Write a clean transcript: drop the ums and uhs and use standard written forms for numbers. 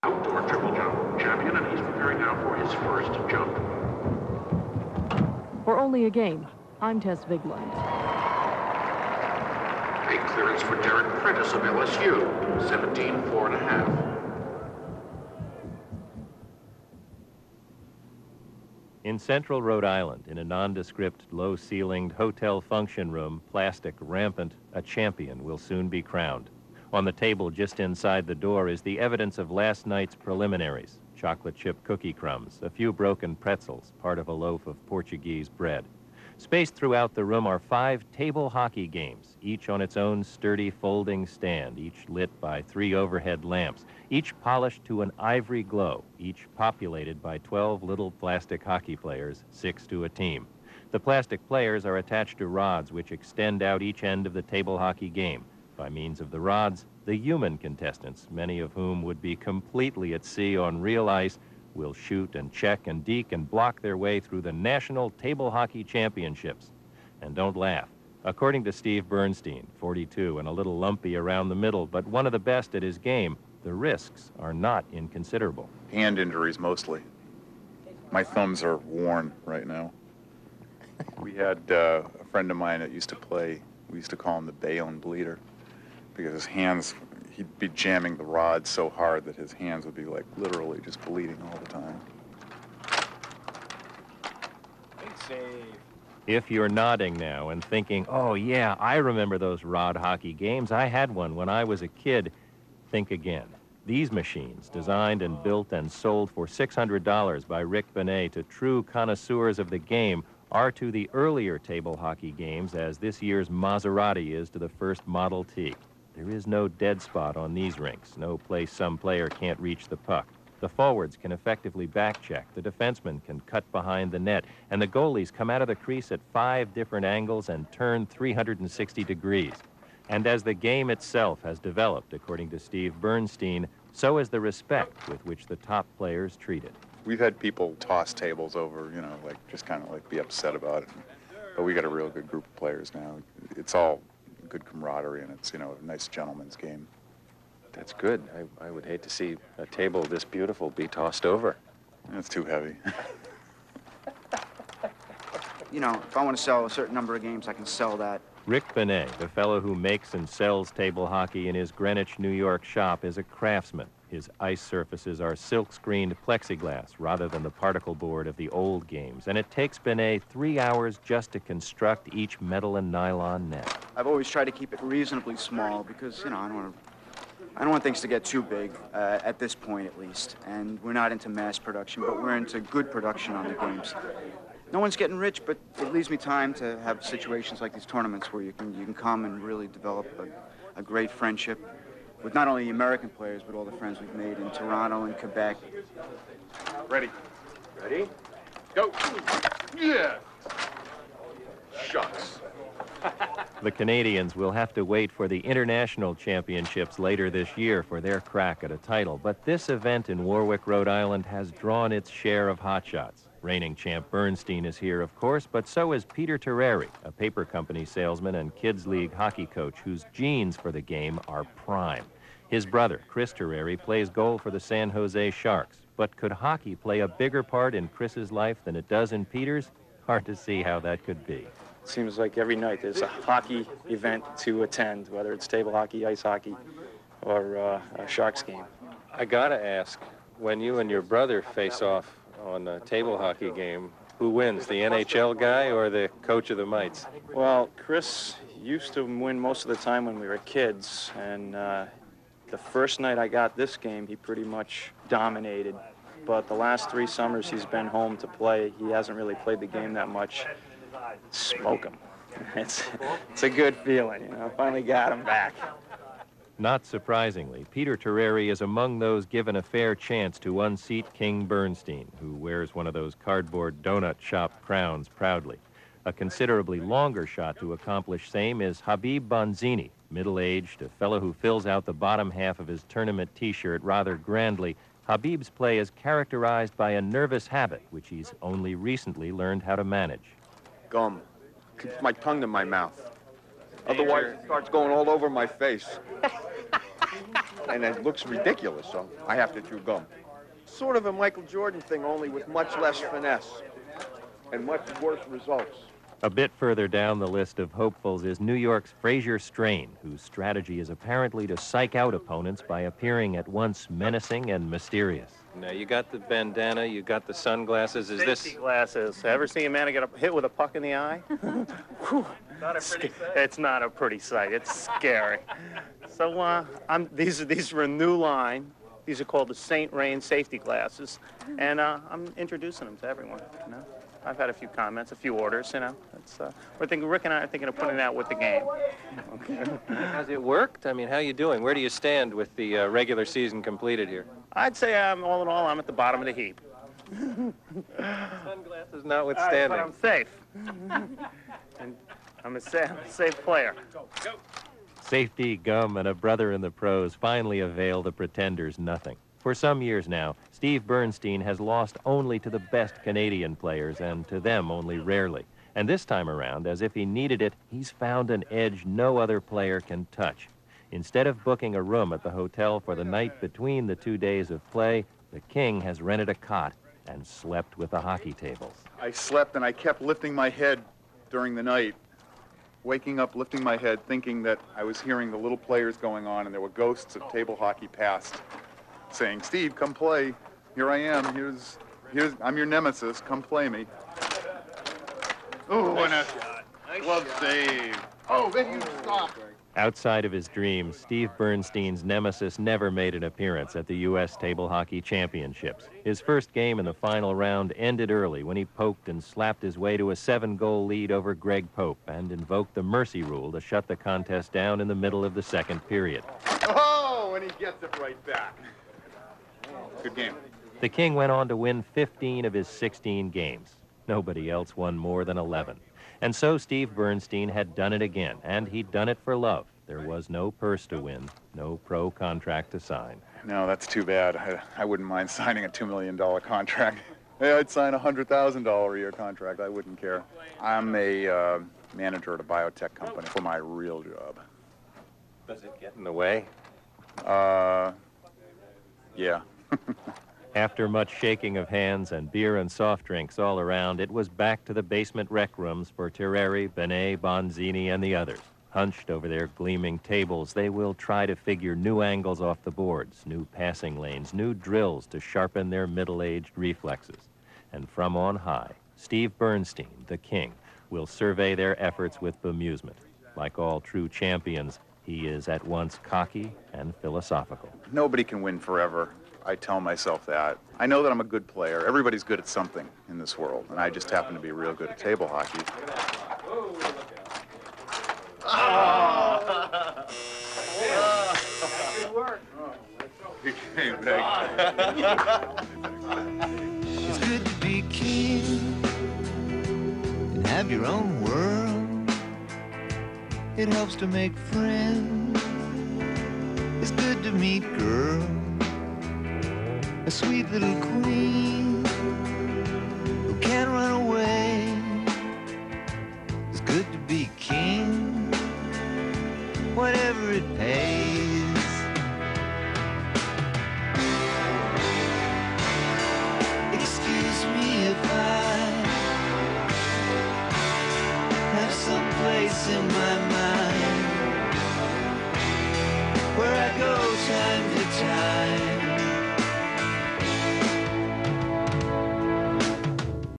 Outdoor triple jump champion, and he's preparing now for his first jump. For Only a Game, I'm Tess Vigland. A clearance for Derek Prentice of LSU, 17.4½. In central Rhode Island, in a nondescript, low-ceilinged hotel function room, plastic rampant, a champion will soon be crowned. On the table just inside the door is the evidence of last night's preliminaries: chocolate chip cookie crumbs, a few broken pretzels, part of a loaf of Portuguese bread. Spaced throughout the room are 5 table hockey games, each on its own sturdy folding stand, each lit by 3 overhead lamps, each polished to an ivory glow, each populated by 12 little plastic hockey players, 6 to a team. The plastic players are attached to rods which extend out each end of the table hockey game. By means of the rods, the human contestants, many of whom would be completely at sea on real ice, will shoot and check and deke and block their way through the National Table Hockey Championships. And don't laugh. According to Steve Bernstein, 42 and a little lumpy around the middle, but one of the best at his game, the risks are not inconsiderable. Hand injuries mostly. My thumbs are worn right now. We had a friend of mine that used to play, we used to call him the Bayonne Bleeder, because his hands, he'd be jamming the rod so hard that his hands would be like literally just bleeding all the time. Big save. If you're nodding now and thinking, oh yeah, I remember those rod hockey games, I had one when I was a kid, think again. These machines, designed and built and sold for $600 by Rick Benet to true connoisseurs of the game, are to the earlier table hockey games as this year's Maserati is to the first Model T. There is no dead spot on these rinks, no place some player can't reach the puck. The forwards can effectively backcheck, the defensemen can cut behind the net, and the goalies come out of the crease at 5 different angles and turn 360 degrees. And as the game itself has developed, according to Steve Bernstein, so is the respect with which the top players treat it. We've had people toss tables over, you know, like just kind of like be upset about it. But we got a real good group of players now. It's all good camaraderie, and it's, you know, a nice gentleman's game. That's good. I would hate to see a table this beautiful be tossed over. It's too heavy. You know, if I want to sell a certain number of games, I can sell that. Rick Benet, the fellow who makes and sells table hockey in his Greenwich, New York shop, is a craftsman. His ice surfaces are silk-screened plexiglass rather than the particle board of the old games, and it takes Benet 3 hours just to construct each metal and nylon net. I've always tried to keep it reasonably small because, you know, I don't want things to get too big, at this point at least. And we're not into mass production, but we're into good production on the games. No one's getting rich, but it leaves me time to have situations like these tournaments where you can come and really develop a great friendship with not only American players, but all the friends we've made in Toronto and Quebec. Ready? Ready? Go! Yeah! Shucks. The Canadians will have to wait for the international championships later this year for their crack at a title, but this event in Warwick, Rhode Island has drawn its share of hotshots. Reigning champ Bernstein is here, of course, but so is Peter Terreri, a paper company salesman and Kids League hockey coach whose genes for the game are prime. His brother, Chris Terreri, plays goal for the San Jose Sharks. But could hockey play a bigger part in Chris's life than it does in Peter's? Hard to see how that could be. Seems like every night there's a hockey event to attend, whether it's table hockey, ice hockey, or a Sharks game. I gotta ask, when you and your brother face off on a table hockey game, who wins, the NHL guy or the coach of the Mites? Well, Chris used to win most of the time when we were kids, and the first night I got this game, he pretty much dominated. But the last 3 summers he's been home to play, he hasn't really played the game that much. Smoke him. It's a good feeling, you know. Finally got him back. Not surprisingly, Peter Terreri is among those given a fair chance to unseat King Bernstein, who wears one of those cardboard donut shop crowns proudly. A considerably longer shot to accomplish same is Habib Bonzini, middle-aged, a fellow who fills out the bottom half of his tournament T-shirt rather grandly. Habib's play is characterized by a nervous habit, which he's only recently learned how to manage. Gum. Keeps my tongue to my mouth. Otherwise, it starts going all over my face. and it looks ridiculous, so I have to chew gum. Sort of a Michael Jordan thing, only with much less finesse and much worse results. A bit further down the list of hopefuls is New York's Fraser Strain, whose strategy is apparently to psych out opponents by appearing at once menacing and mysterious. Now, you got the bandana, you got the sunglasses. Is this... Safety glasses. Ever see a man get hit with a puck in the eye? Not a pretty sight. It's not a pretty sight. It's scary. So these are a new line. These are called the St. Rain safety glasses, and I'm introducing them to everyone. You know, I've had a few comments, a few orders. You know, it's, Rick and I are thinking of putting it out with the game. Okay. Has it worked? I mean, how you doing? Where do you stand with the regular season completed here? I'd say all in all, I'm at the bottom of the heap. Sunglasses notwithstanding. But I'm safe. And I'm a safe player. Go. Safety, gum, and a brother in the pros finally avail the pretenders nothing. For some years now, Steve Bernstein has lost only to the best Canadian players, and to them only rarely. And this time around, as if he needed it, he's found an edge no other player can touch. Instead of booking a room at the hotel for the night between the 2 days of play, the King has rented a cot and slept with the hockey tables. I slept and I kept lifting my head during the night, waking up, lifting my head, thinking that I was hearing the little players going on, and there were ghosts of table hockey past, saying, "Steve, come play. Here I am. I'm your nemesis. Come play me." Ooh, and a glove save. Oh, then you stop. Outside of his dreams, Steve Bernstein's nemesis never made an appearance at the U.S. Table Hockey Championships. His first game in the final round ended early when he poked and slapped his way to a 7-goal lead over Greg Pope and invoked the mercy rule to shut the contest down in the middle of the second period. Oh, and he gets it right back. Good game. The King went on to win 15 of his 16 games. Nobody else won more than 11. And so Steve Bernstein had done it again, and he'd done it for love. There was no purse to win, no pro contract to sign. No, that's too bad. I wouldn't mind signing a $2 million contract. Yeah, I'd sign a $100,000 a year contract. I wouldn't care. I'm a manager at a biotech company for my real job. Does it get in the way? Yeah. After much shaking of hands and beer and soft drinks all around, it was back to the basement rec rooms for Terreri, Benet, Bonzini, and the others. Hunched over their gleaming tables, they will try to figure new angles off the boards, new passing lanes, new drills to sharpen their middle-aged reflexes. And from on high, Steve Bernstein, the King, will survey their efforts with bemusement. Like all true champions, he is at once cocky and philosophical. Nobody can win forever. I tell myself that. I know that I'm a good player. Everybody's good at something in this world, and I just happen to be real good at table hockey. Good work. It's good to be king and have your own world. It helps to make friends. It's good to meet girls, a sweet little queen.